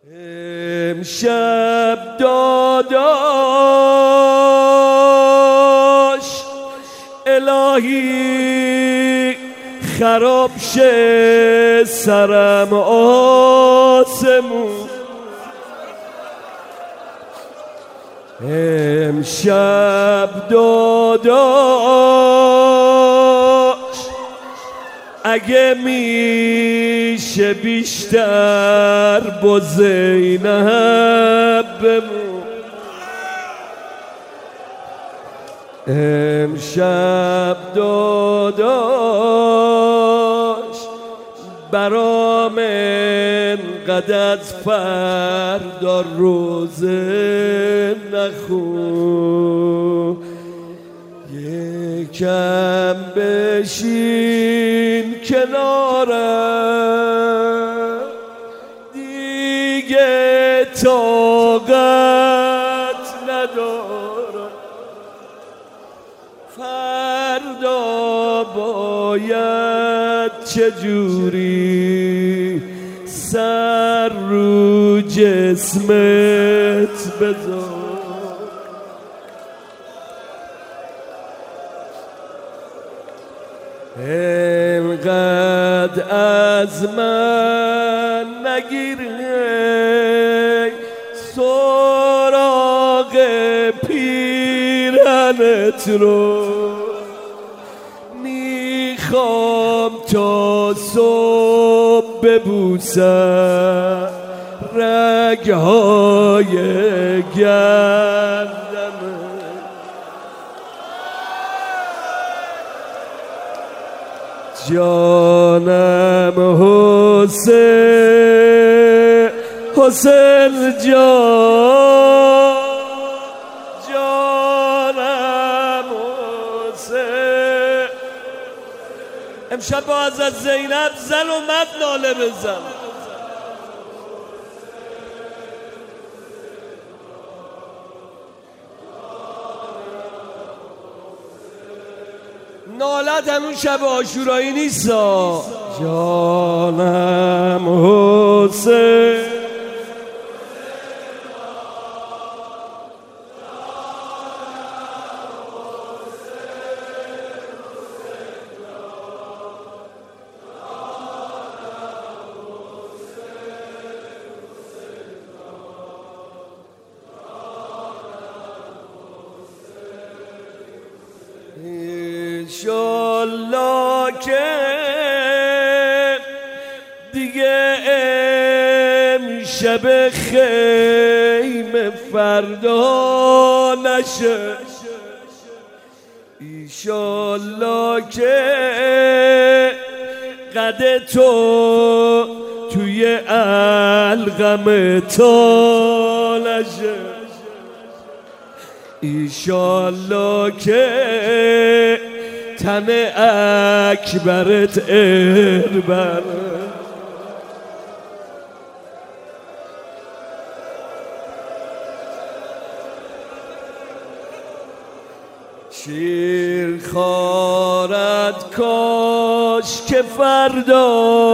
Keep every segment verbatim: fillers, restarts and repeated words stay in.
امشب داداش الهی خراب شه سرم آسمون، امشب داداش اگه میشه بیشتر با زینب بمون، امشب داداش برام انقدر از فردا روزه نخون، یکم بشین کنارم دیگه طاقت ندارم، فردا باید چجوری سر رو جسمت بذار، انقدر از من نگیر سراغ پیرنت رو، میخوام تا صبح ببوسم رگهای گردنت، جانم حسین حسین جان، جانم حسین، امشب با حضرت زینب زن و مرد ناله بزن. نالت همون شب عاشورایی نیست، جانم حسین، انشالله که دیگه امشب خیمه فردا نشه، انشالله که قد تو توی علقم تا نشه، انشالله که تن اکبرت اربر، شیر خارد کاش که فردا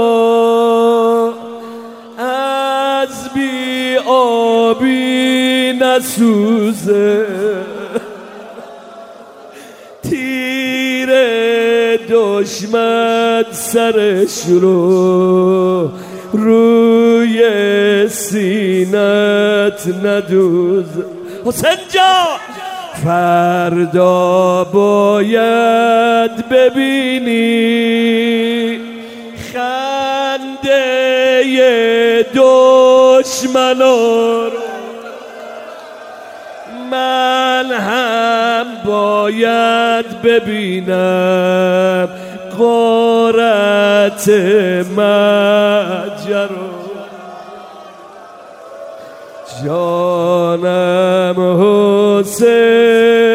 از بی آبی نسوزه، تیر دشمن سرش رو روی سینت ندوزه، حسین جان فردا باید ببینی خنده دشمنا رو، من هم باید ببینم غارت مجرا، جانم حسین